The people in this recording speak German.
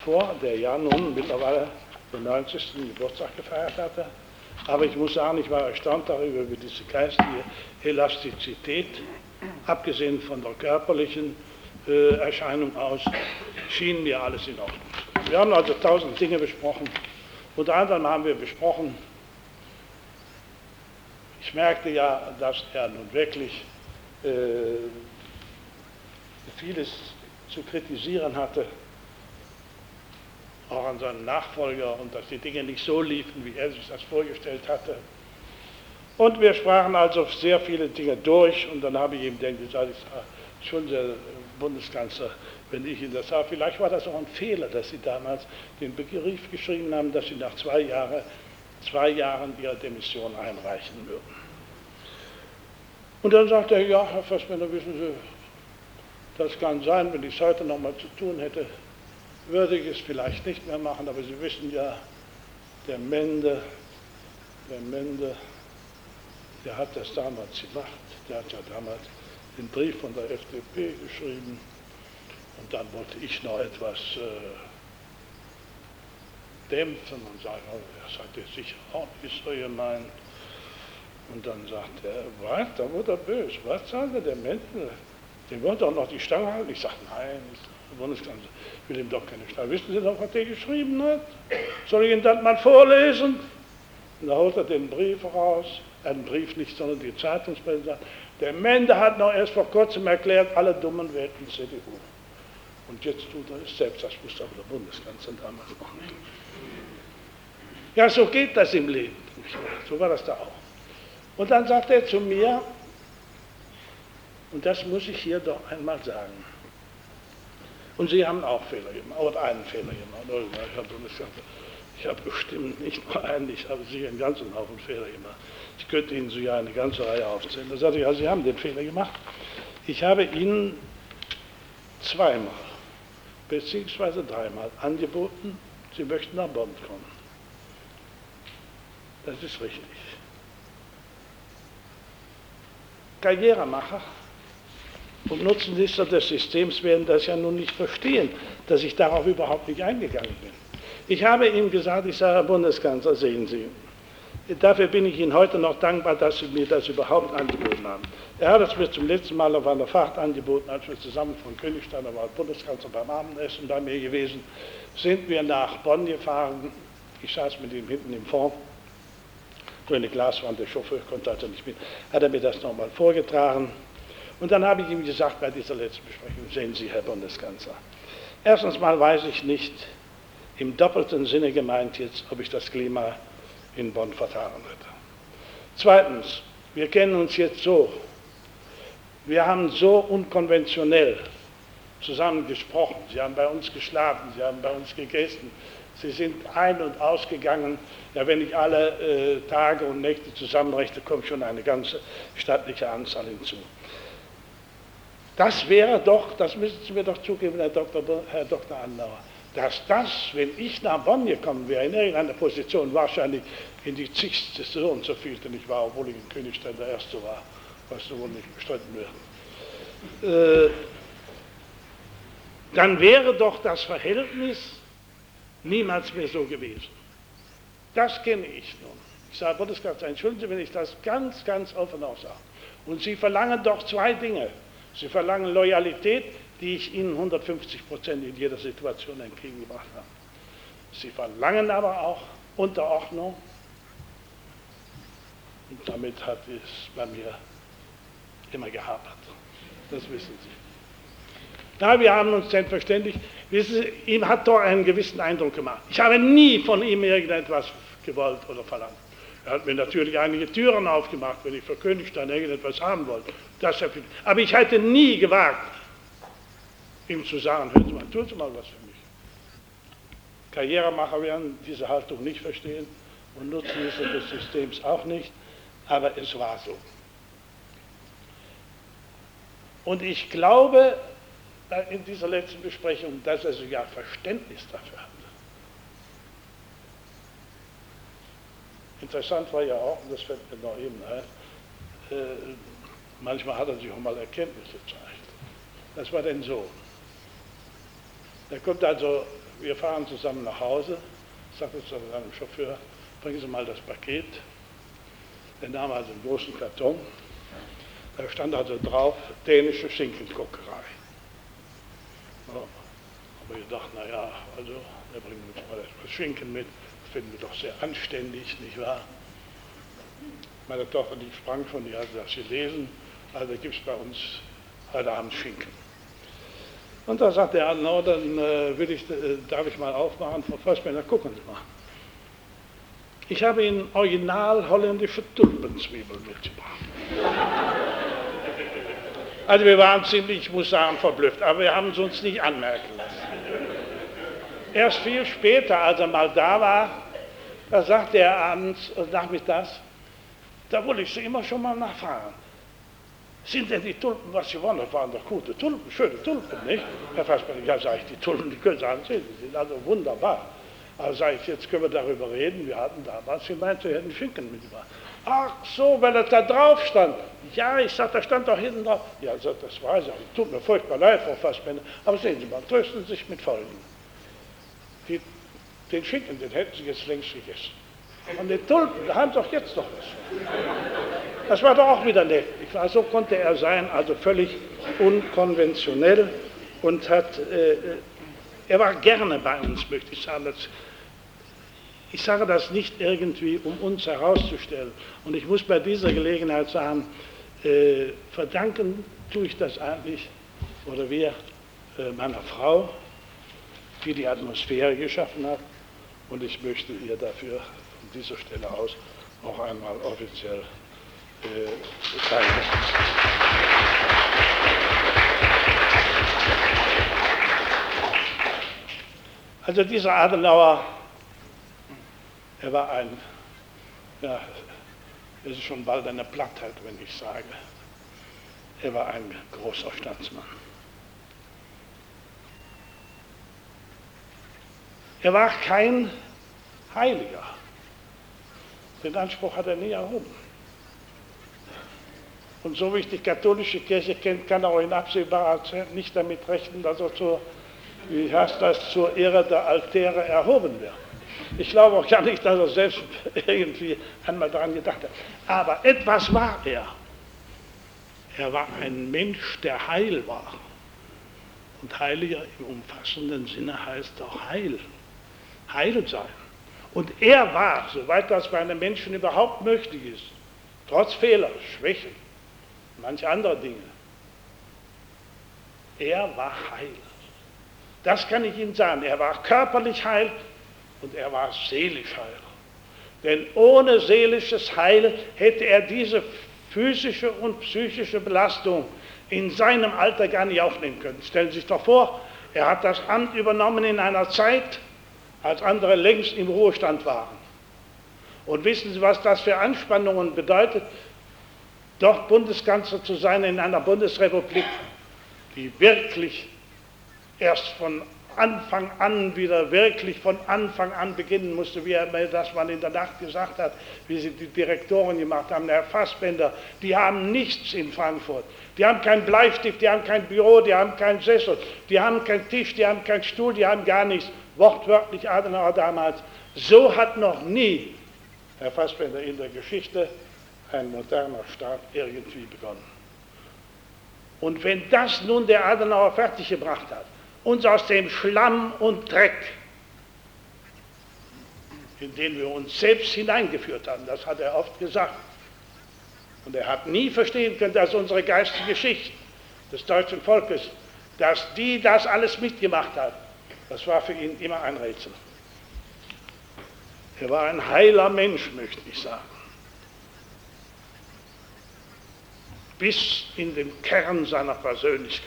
vor, der ja nun mittlerweile den 90. Geburtstag gefeiert hatte. Aber ich muss sagen, ich war erstaunt darüber, wie diese geistige Elastizität, abgesehen von der körperlichen Erscheinung aus, schien mir alles in Ordnung. Wir haben also 1000 Dinge besprochen. Unter anderem haben wir besprochen, ich merkte ja, dass er nun wirklich vieles zu kritisieren hatte, auch an seinen Nachfolger, und dass die Dinge nicht so liefen, wie er sich das vorgestellt hatte. Und wir sprachen also sehr viele Dinge durch, und dann habe ich ihm gesagt, schon der Bundeskanzler, wenn ich Ihnen das sage, vielleicht war das auch ein Fehler, dass Sie damals den Brief geschrieben haben, dass Sie nach 2 Jahren Ihre Demission einreichen würden. Und dann sagte er, ja, Herr Fassbender, wissen Sie, das kann sein, wenn ich es heute nochmal zu tun hätte, würde ich es vielleicht nicht mehr machen, aber Sie wissen ja, der Mende, der hat das damals gemacht, der hat ja damals den Brief von der FDP geschrieben, und dann wollte ich noch etwas dämpfen und sagen, oh, das hat er sicher auch nicht so gemeint. Und dann sagt er, was, da wurde er böse, was sagt er, der Mende, den wollte auch noch die Stange halten. Ich sage, nein, der Bundeskanzler, ich will ihm doch keine Stange. Wissen Sie noch, was der geschrieben hat? Soll ich Ihnen das mal vorlesen? Und da holt er den Brief raus, einen Brief nicht, sondern die Zeitungsmeldung. Der Mende hat noch erst vor kurzem erklärt, alle Dummen wählten CDU. Und jetzt tut er es selbst, das wusste aber der Bundeskanzler damals noch nicht. Ja, so geht das im Leben. So war das da auch. Und dann sagt er zu mir, und das muss ich hier doch einmal sagen, und Sie haben auch Fehler gemacht, oder einen Fehler gemacht. Ich habe bestimmt nicht nur einen, ich habe sicher einen ganzen Haufen Fehler gemacht. Ich könnte Ihnen so ja eine ganze Reihe aufzählen. Da sagte ich, ja, Sie haben den Fehler gemacht. Ich habe Ihnen 2-mal, beziehungsweise 3-mal angeboten, Sie möchten nach Bonn kommen. Das ist richtig. Karrieremacher und Nutznießer des Systems werden das ja nun nicht verstehen, dass ich darauf überhaupt nicht eingegangen bin. Ich habe ihm gesagt, ich sage, Herr Bundeskanzler, sehen Sie, dafür bin ich Ihnen heute noch dankbar, dass Sie mir das überhaupt angeboten haben. Er hat es mir zum letzten Mal auf einer Fahrt angeboten, als wir zusammen von Königstein, da war der Bundeskanzler beim Abendessen bei mir gewesen, sind wir nach Bonn gefahren. Ich saß mit ihm hinten im Fond, so eine Glaswand, der Chauffeur konnte also nicht mit, hat er mir das nochmal vorgetragen. Und dann habe ich ihm gesagt bei dieser letzten Besprechung, sehen Sie, Herr Bundeskanzler, erstens mal weiß ich nicht, im doppelten Sinne gemeint jetzt, ob ich das Klima in Bonn vertagen hätte. Zweitens, wir kennen uns jetzt so, wir haben so unkonventionell zusammen gesprochen, Sie haben bei uns geschlafen, Sie haben bei uns gegessen, Sie sind ein- und ausgegangen, ja, wenn ich alle Tage und Nächte zusammenrechne, kommt schon eine ganze stattliche Anzahl hinzu. Das wäre doch, das müssen Sie mir doch zugeben, Herr Dr. Andauer, dass das, wenn ich nach Bonn gekommen wäre, in irgendeiner Position wahrscheinlich in die zigste so und so vielte nicht war, obwohl ich in Königstein der Erste war, was so wohl nicht bestritten wird, dann wäre doch das Verhältnis niemals mehr so gewesen. Das kenne ich nun. Ich sage, Bundeskanzler, entschuldigen Sie, wenn ich das ganz, ganz offen auch sage. Und Sie verlangen doch 2 Dinge. Sie verlangen Loyalität, die ich Ihnen 150% in jeder Situation entgegengebracht habe. Sie verlangen aber auch Unterordnung. Und damit hat es bei mir immer gehapert. Das wissen Sie. Na, wir haben uns selbstverständlich, wissen Sie, ihm hat doch einen gewissen Eindruck gemacht. Ich habe nie von ihm irgendetwas gewollt oder verlangt. Er hat mir natürlich einige Türen aufgemacht, wenn ich für Königstein irgendetwas haben wollte. Aber ich hätte nie gewagt, ihm zu sagen, hören Sie mal, tun Sie mal was für mich. Karrieremacher werden diese Haltung nicht verstehen und Nutznießer des Systems auch nicht, aber es war so. Und ich glaube, in dieser letzten Besprechung, dass er sogar Verständnis dafür hatte. Interessant war ja auch, und das fällt mir noch eben ein, manchmal hat er sich auch mal Erkenntnisse gezeigt. Das war denn so. Er kommt also wir fahren zusammen nach Hause, sagte zu seinem Chauffeur, bringen Sie mal das Paket. Er nahm also einen großen Karton, da stand also drauf, dänische Schinkenkokerei. Ja, aber ich dachte, naja, also, wir bringen uns mal etwas Schinken mit, das finden wir doch sehr anständig, nicht wahr? Meine Tochter, die sprang schon, die hatte das gelesen, also gibt es bei uns heute Abend Schinken. Und da sagte der Adenauer, dann darf ich mal aufmachen, Frau Fassbender, gucken Sie mal. Ich habe Ihnen original holländische Tulpenzwiebeln mitgebracht. Also wir waren ziemlich, ich muss sagen, verblüfft, aber wir haben es uns nicht anmerken lassen. Erst viel später, als er mal da war, da sagte er abends und nachmittags, da wollte ich Sie immer schon mal nachfragen. Sind denn die Tulpen, was Sie wollen, das waren doch gute Tulpen, schöne Tulpen, nicht? Herr Fassbender, ja, sage ich, die Tulpen, die können Sie ansehen, die sind also wunderbar. Also sage ich, jetzt können wir darüber reden, wir hatten damals gemeint, wir hätten Schinken mitgebracht. Ach so, weil das da drauf stand. Ja, ich sage, da stand doch hinten drauf. Ja, das weiß ich, tut mir furchtbar leid, Frau Fassbender, aber sehen Sie mal, trösten Sie sich mit Folgendem. Den Schinken, den hätten Sie jetzt längst gegessen. Und den Tulpen, da haben Sie doch jetzt noch was. Das war doch auch wieder nett. So konnte er sein, also völlig unkonventionell und er war gerne bei uns, möchte ich sagen. Ich sage das nicht irgendwie, um uns herauszustellen. Und ich muss bei dieser Gelegenheit sagen, verdanken tue ich das eigentlich, oder wir, meiner Frau, die die Atmosphäre geschaffen hat. Und ich möchte ihr dafür von dieser Stelle aus auch einmal offiziell danken. Also dieser Adenauer, er war es ist schon bald eine Plattheit, wenn ich sage, er war ein großer Staatsmann. Er war kein Heiliger. Den Anspruch hat er nie erhoben. Und so wie ich die katholische Kirche kenne, kann er auch in absehbarer Zeit nicht damit rechnen, dass er zur Ehre der Altäre erhoben wird. Ich glaube auch gar nicht, dass er selbst irgendwie einmal daran gedacht hat. Aber etwas war er. Er war ein Mensch, der heil war. Und Heiliger im umfassenden Sinne heißt auch heil. Heil sein. Und er war, soweit das bei einem Menschen überhaupt möglich ist, trotz Fehler, Schwächen, manche andere Dinge, er war heil. Das kann ich Ihnen sagen. Er war körperlich heil und er war seelisch heil. Denn ohne seelisches Heil hätte er diese physische und psychische Belastung in seinem Alter gar nicht aufnehmen können. Stellen Sie sich doch vor, er hat das Amt übernommen in einer Zeit, als andere längst im Ruhestand waren. Und wissen Sie, was das für Anspannungen bedeutet, dort Bundeskanzler zu sein in einer Bundesrepublik, die wirklich erst von Anfang an wieder wirklich von Anfang an beginnen musste, wie er mir das mal in der Nacht gesagt hat, wie sie die Direktoren gemacht haben, Herr Fassbender, die haben nichts in Frankfurt. Die haben keinen Bleistift, die haben kein Büro, die haben keinen Sessel, die haben keinen Tisch, die haben keinen Stuhl, die haben gar nichts. Wortwörtlich Adenauer damals. So hat noch nie, Herr Fassbender, in der Geschichte ein moderner Staat irgendwie begonnen. Und wenn das nun der Adenauer fertiggebracht hat, uns aus dem Schlamm und Dreck, in den wir uns selbst hineingeführt haben, das hat er oft gesagt. Und er hat nie verstehen können, dass unsere geistige Schicht des deutschen Volkes, dass die das alles mitgemacht hat, das war für ihn immer ein Rätsel. Er war ein heiler Mensch, möchte ich sagen. Bis in den Kern seiner Persönlichkeit.